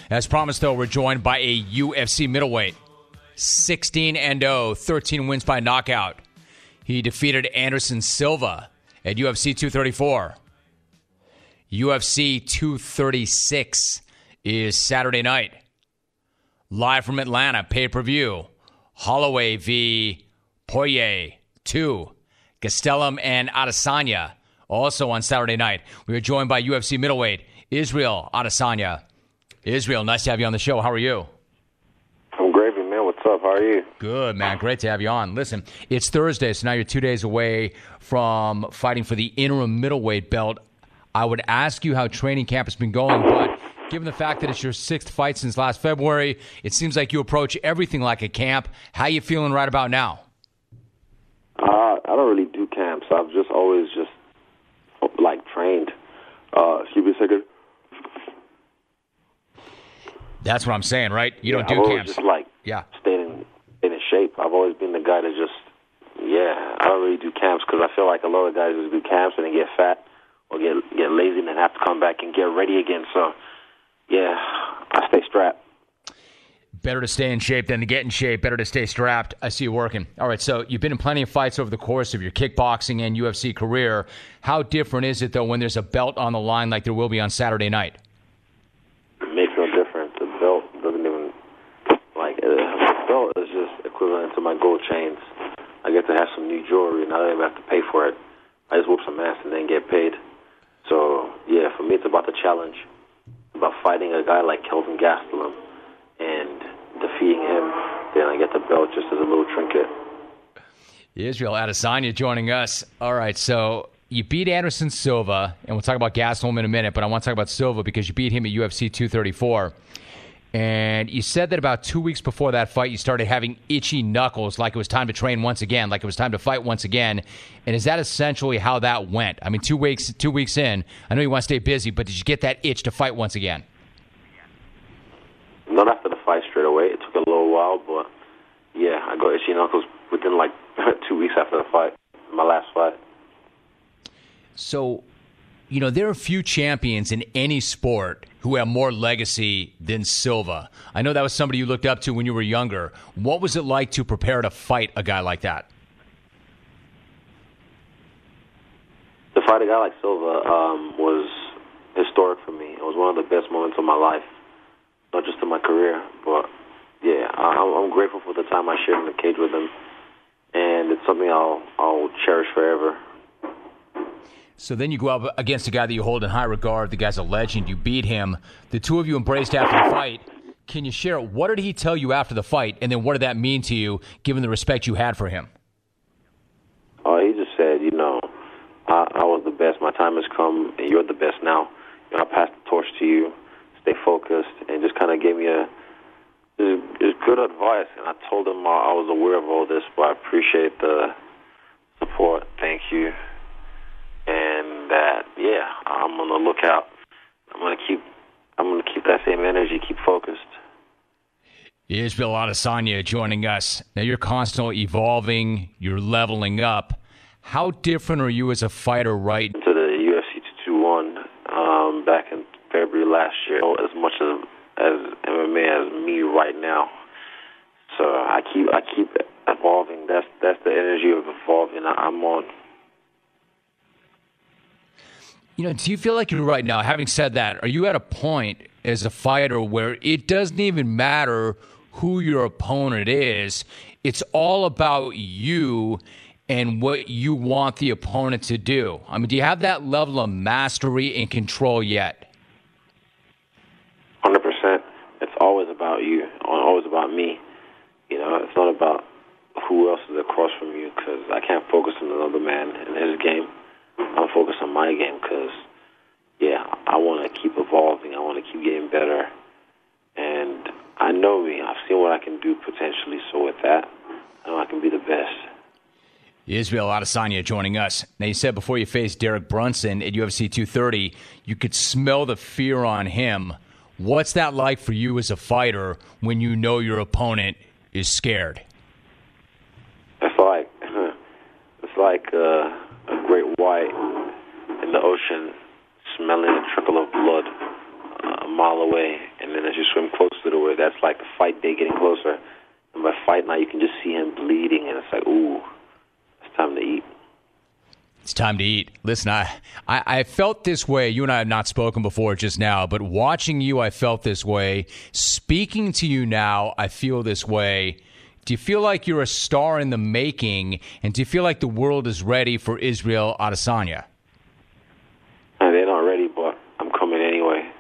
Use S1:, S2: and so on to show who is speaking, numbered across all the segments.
S1: As promised, though, we're joined by a UFC middleweight. 16-0, 13 wins by knockout. He defeated Anderson Silva at UFC 234. UFC 236 is Saturday night. Live from Atlanta, pay-per-view. Holloway v. Poirier 2. Gastelum and Adesanya also on Saturday night. We are joined by UFC middleweight Israel Adesanya. Israel, nice to have you on the show. How are you?
S2: I'm gravy, man. What's up? How are you?
S1: Good, man. Great to have you on. Listen, it's Thursday, so now you're 2 days away from fighting for the interim middleweight belt. I would ask you how training camp has been going, but given the fact that it's your sixth fight since last February, it seems like you approach everything like a camp. How you feeling right about now?
S2: I don't really do camps. I've just always trained. Excuse me a second.
S1: That's what I'm saying, right? You don't do
S2: I've
S1: camps.
S2: Always just staying in shape. I've always been the guy that I don't really do camps because I feel like a lot of guys just do camps and then get fat or get lazy and then have to come back and get ready again. So, I stay strapped.
S1: Better to stay in shape than to get in shape. Better to stay strapped. I see you working. All right, so you've been in plenty of fights over the course of your kickboxing and UFC career. How different is it, though, when there's a belt on the line like there will be on Saturday night?
S2: It makes no difference. The belt doesn't even, the belt is just equivalent to my gold chains. I get to have some new jewelry and I don't even have to pay for it. I just whoop some ass and then get paid. So, for me it's about the challenge. It's about fighting a guy like Kelvin Gastelum and defeating him, then I get the belt just as a little trinket.
S1: Israel Adesanya joining us. All right, so you beat Anderson Silva, and we'll talk about Gastelum in a minute, but I want to talk about Silva because you beat him at UFC 234. And you said that about 2 weeks before that fight, you started having itchy knuckles, like it was time to train once again, like it was time to fight once again. And is that essentially how that went? I mean, 2 weeks in, I know you want to stay busy, but did you get that itch to fight once again?
S2: Not after the fight straight away. It took a little while, but I got itchy knuckles within 2 weeks after the fight, my last fight.
S1: So, there are few champions in any sport who have more legacy than Silva. I know that was somebody you looked up to when you were younger. What was it like to prepare to fight a guy like that?
S2: To fight a guy like Silva was historic for me. It was one of the best moments of my life. Not just in my career, but I'm grateful for the time I shared in the cage with him, and it's something I'll cherish forever.
S1: So then you go up against a guy that you hold in high regard. The guy's a legend. You beat him. The two of you embraced after the fight. Can you share what did he tell you after the fight, and then what did that mean to you, given the respect you had for him?
S2: He just said, I was the best. My time has come, and you're the best now. I passed the torch to you. Stay focused, and just kind of gave me just good advice. And I told him I was aware of all this, but I appreciate the support. Thank you. And that, I'm on the lookout. I'm gonna keep that same energy, keep focused.
S1: Israel Adesanya joining us. Now you're constantly evolving, you're leveling up. How different are you as a fighter right
S2: to the UFC 221 back in February last year, as much as MMA as me right now. So I keep evolving. That's the energy of evolving I'm on.
S1: Do you feel like you're right now, having said that, are you at a point as a fighter where it doesn't even matter who your opponent is, it's all about you and what you want the opponent to do? I mean, do you have that level of mastery and control yet?
S2: 100%. It's always about you, always about me. It's not about who else is across from you, because I can't focus on another man in his game. I'm focused on my game because, I want to keep evolving. I want to keep getting better. And I know me. I've seen what I can do potentially. So with that, I know I can be the best.
S1: Israel Adesanya joining us. Now, you said before you faced Derek Brunson at UFC 230, you could smell the fear on him. What's that like for you as a fighter when you know your opponent is scared?
S2: It's like a great white in the ocean smelling a trickle of blood a mile away, and then as you swim like the fight day getting closer. And by fight night, you can just see him bleeding, and it's like, ooh, it's time to eat.
S1: It's time to eat. Listen, I felt this way. You and I have not spoken before just now, but watching you, I felt this way. Speaking to you now, I feel this way. Do you feel like you're a star in the making, and do you feel like the world is ready for Israel Adesanya?
S2: They're not ready, but I'm coming anyway.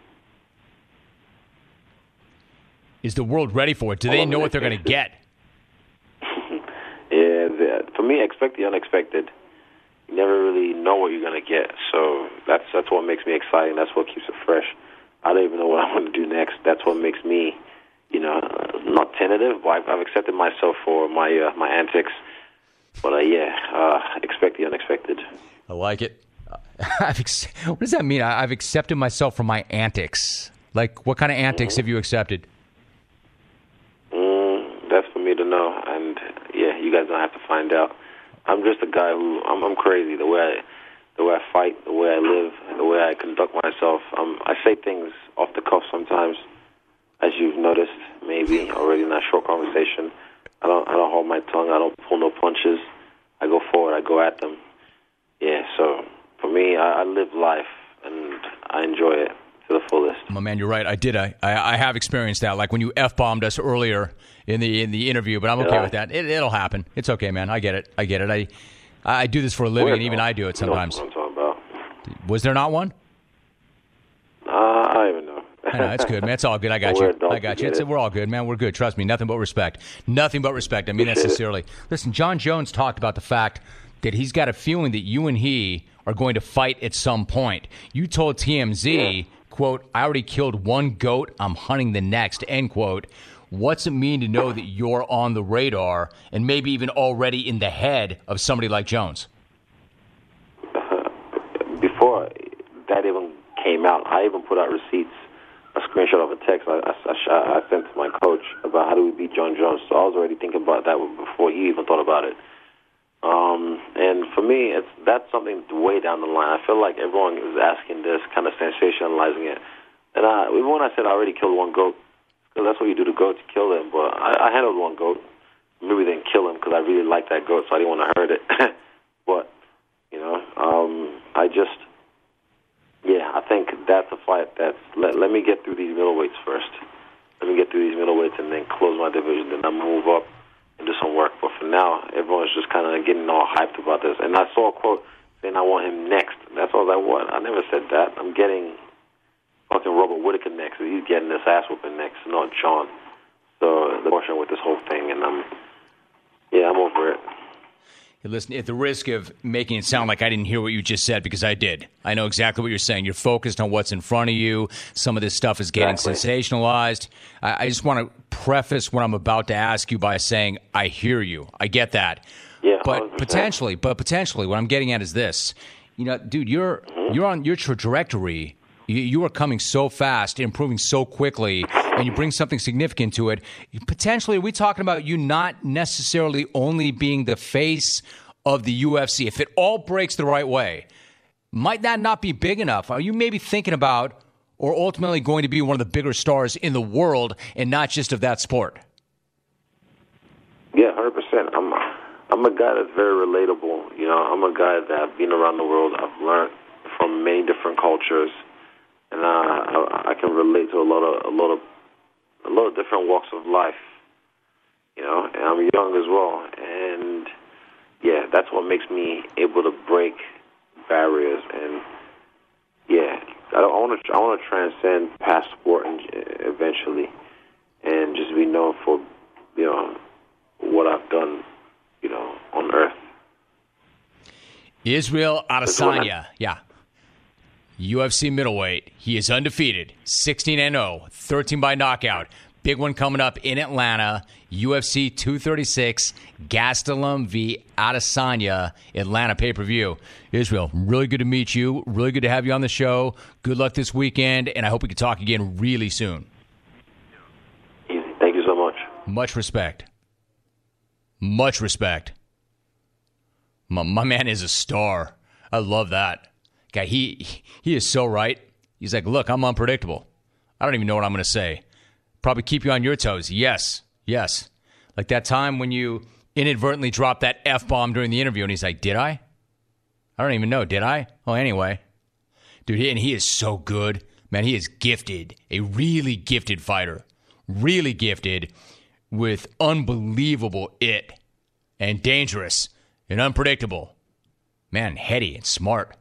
S1: Is the world ready for it? Do they know what they're going to get?
S2: Yeah, for me, expect the unexpected. You never really know what you're going to get, so that's what makes me exciting. That's what keeps it fresh. I don't even know what I'm going to do next. That's what makes me, not tentative, but I've accepted myself for my antics. But expect the unexpected.
S1: I like it. What does that mean? I've accepted myself for my antics. Like, what kind of antics have you accepted?
S2: That's for me to know, and you guys don't have to find out. I'm just a guy who I'm crazy. The way I fight, the way I live, the way I conduct myself. I say things off the cuff sometimes, as you've noticed maybe already in that short conversation. I don't hold my tongue. I don't pull no punches. I go forward. I go at them. Yeah. So for me, I live life and I enjoy it to the fullest.
S1: My man, you're right. I did. I have experienced that. Like when you F-bombed us earlier in the interview, but I'm okay with that. It'll happen. It's okay, man. I get it. I do this for a living, and even I do it sometimes.
S2: You know what I'm talking about.
S1: Was there not one?
S2: I don't even know.
S1: I know, it's good, man. It's all good. I got you. We're all good, man. We're good. Trust me. Nothing but respect. Nothing but respect. I mean that sincerely. Listen, John Jones talked about the fact that he's got a feeling that you and he are going to fight at some point. You told TMZ, quote, I already killed one goat. I'm hunting the next, end quote. What's it mean to know that you're on the radar and maybe even already in the head of somebody like Jones?
S2: Before that even came out, I even put out receipts, a screenshot of a text I sent to my coach about how do we beat John Jones. So I was already thinking about that before he even thought about it. And for me, that's something way down the line. I feel like everyone is asking this, kind of sensationalizing it. And even when I said I already killed one goat, because that's what you do to goats, you kill them. But I handled one goat. Maybe didn't kill him because I really liked that goat, so I didn't want to hurt it. But, I think that's a fight that's, let me get through these middleweights first. Let me get through these middleweights and then close my division, then I'll move up and do some work. But for now, everyone's just kind of getting all hyped about this. And I saw a quote saying I want him next. That's all I want. I never said that. I'm getting fucking Robert Whittaker next. He's getting this ass whooping next, not John. So the portion with this whole thing, and I'm over it.
S1: Listen, at the risk of making it sound like I didn't hear what you just said, because I did. I know exactly what you're saying. You're focused on what's in front of you. Some of this stuff is getting sensationalized. I just want to preface what I'm about to ask you by saying I hear you. I get that.
S2: Yeah,
S1: but potentially, what I'm getting at is this. Dude, you're on your trajectory. You are coming so fast, improving so quickly, and you bring something significant to it. Potentially, are we talking about you not necessarily only being the face of the UFC? If it all breaks the right way, might that not be big enough? Are you maybe thinking about or ultimately going to be one of the bigger stars in the world and not just of that sport?
S2: Yeah, 100%. I'm a guy that's very relatable. I'm a guy that I've been around the world. I've learned from many different cultures. And I can relate to a lot of different walks of life, and I'm young as well. And that's what makes me able to break barriers. And I want to transcend past sport and eventually, and just be known for what I've done, on Earth.
S1: Israel Adesanya, UFC middleweight. He is undefeated, 16-0, 13 by knockout. Big one coming up in Atlanta, UFC 236, Gastelum v. Adesanya, Atlanta pay-per-view. Israel, really good to meet you. Really good to have you on the show. Good luck this weekend, and I hope we can talk again really soon.
S2: Easy. Thank you so much.
S1: Much respect. Much respect. My man is a star. I love that. Guy, he is so right. He's like, look, I'm unpredictable. I don't even know what I'm going to say. Probably keep you on your toes. Yes. Like that time when you inadvertently dropped that F-bomb during the interview, and he's like, did I? I don't even know. Did I? Oh, anyway. Dude, he is so good. Man, he is gifted. A really gifted fighter. Really gifted with unbelievable it. And dangerous and unpredictable. Man, heady and smart.